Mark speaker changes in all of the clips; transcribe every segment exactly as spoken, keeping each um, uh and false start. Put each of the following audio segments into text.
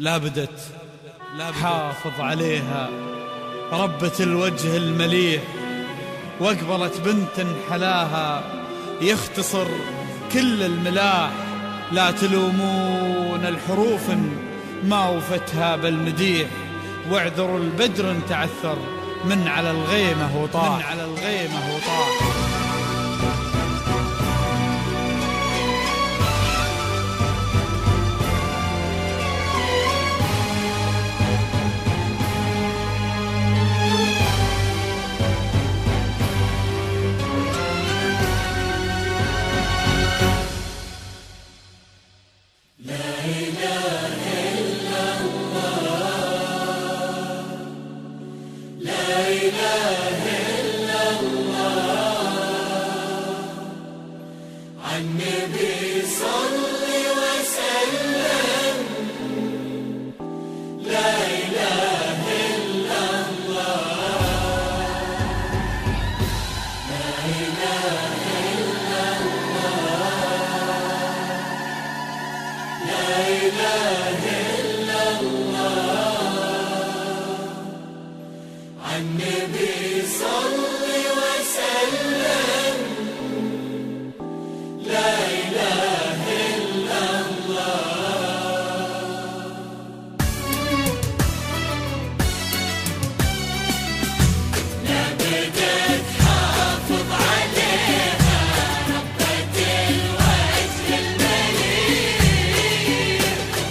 Speaker 1: لا بدت حافظ عليها ربة الوجه المليح، واقبلت بنت حلاها يختصر كل الملاح. لا تلومون الحروف ما وفتها بالمديح، واعذروا البدر تعثر من على الغيمة وطاح من على الغيمة وطاح.
Speaker 2: النبي صل وسلم، لا إله إلا الله، لا إله إلا الله، لا إله إلا الله. النبي صل وسلم، لا إله إلا الله. لا بدت حافظ عليها ربة الوجه المليح،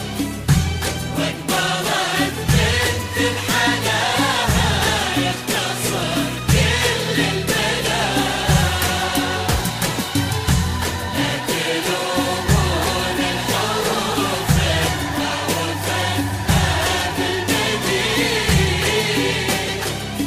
Speaker 2: واقبلت بنت حلاها يختصر كل الملاح. لا تلومون الحروف ما وفتها بالمديح،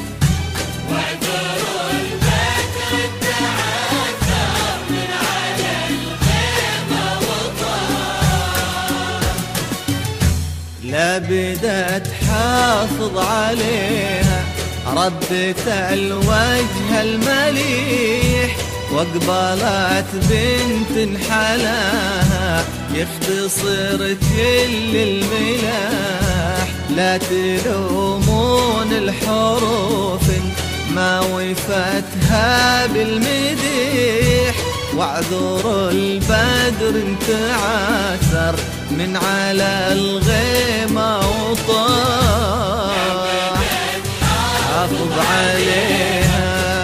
Speaker 2: واعذروا البدر تعثر من على الغيمة وطار.
Speaker 3: لا بدت حافظ عليها ربة الوجه المليح، واقبلت بنت حلاها يختصر كل الملاح. لا تلومون الحروف ما وفتها بالمديح، واعذروا البدر تعثر من على الغيمة وطاح. حافظ عليها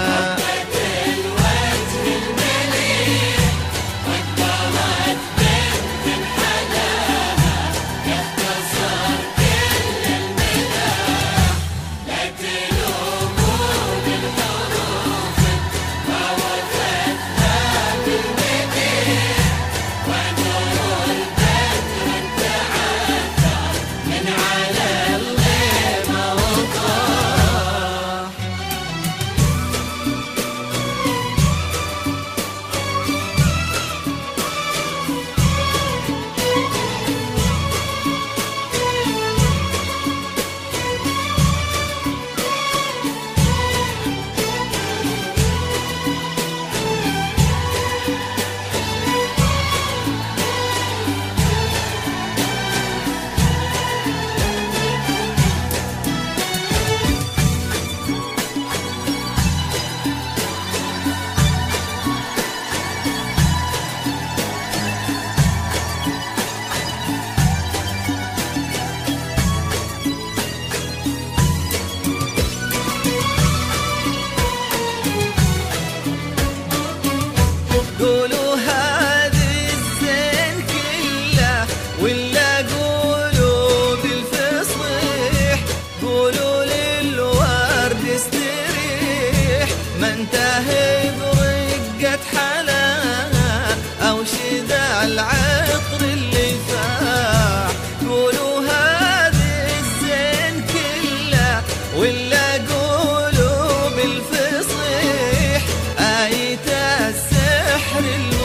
Speaker 3: قولوا هذه الزين كله ولا قولوا بالفصيح، قولوا للورد استريح ما انتهى برقة حلاها أو شذا العطر اللي فاح. قولوا هذه الزين كله ولا قولوا بالفصيح آية السحر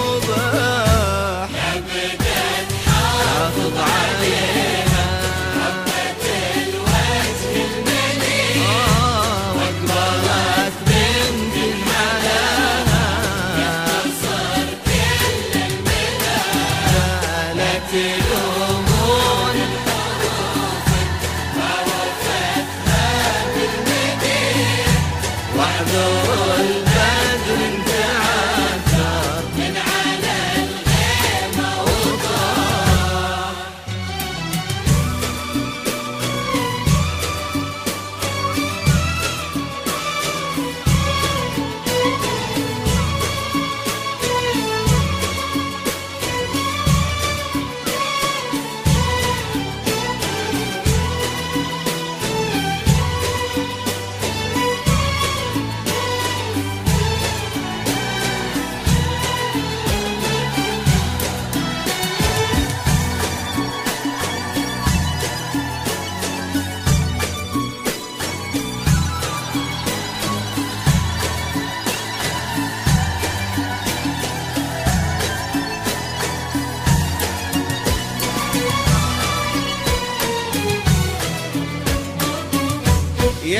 Speaker 3: المباح.
Speaker 2: لا بدت
Speaker 3: حافظ عليها
Speaker 2: ربة الوجه المليح،
Speaker 3: واقبلت بنت حلاها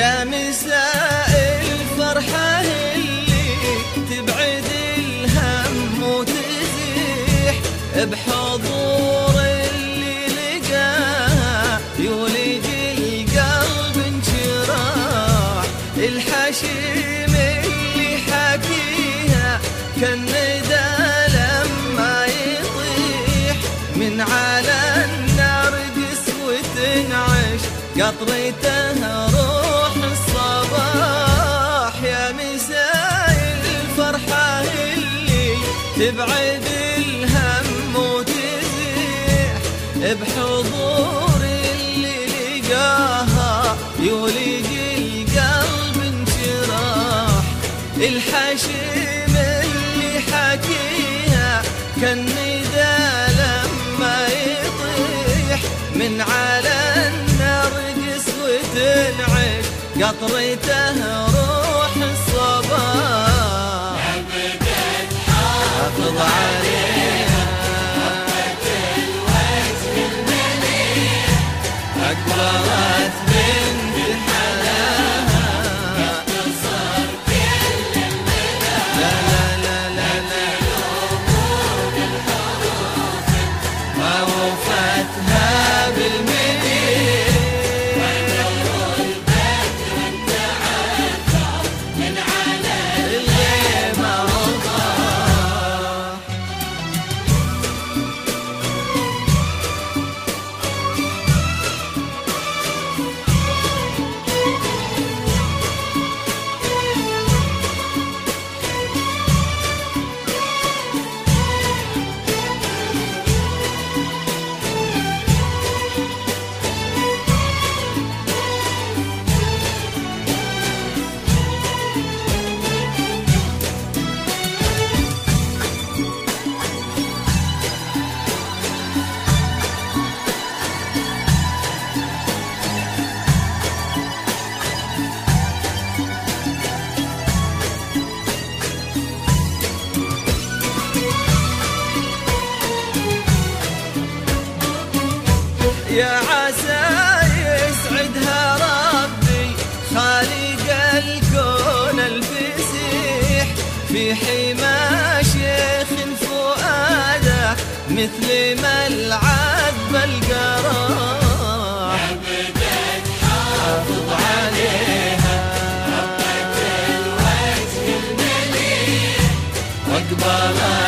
Speaker 3: يا مساء الفرحة اللي تبعد الهم وتزيح بحضور اللي لقاها يولد القلب انشراح. الحشيم اللي حكيها كالندى لما يطيح من على النرجس وتنعش قطرته روح الصباح. يا مساء الفرحة اللي تبعد الهم وتزيح بحضور اللي لقاها يولد القلب انشراح. الحشيم اللي حكيها كالندى لما يطيح من على النرجس وتنعش قطرته روح الصباح.
Speaker 2: أبداً
Speaker 3: حافظ عليها
Speaker 2: الوجه المليح
Speaker 3: أقبلت بنت حلاها.
Speaker 2: اختصر كل المدى
Speaker 3: لا لا لا لا لا
Speaker 2: الأمور الحروف
Speaker 3: ما وفتها بالمديح.
Speaker 2: والبدر انتعثر من على
Speaker 3: اللي ما وضاح. يا عسى يسعدها ربي خالق الكون الفسيح في حمى شيخ فؤاده مثل ما العذب القراح.
Speaker 2: أبداً
Speaker 3: حافظ عليها
Speaker 2: الوجه المليح
Speaker 3: واقبلها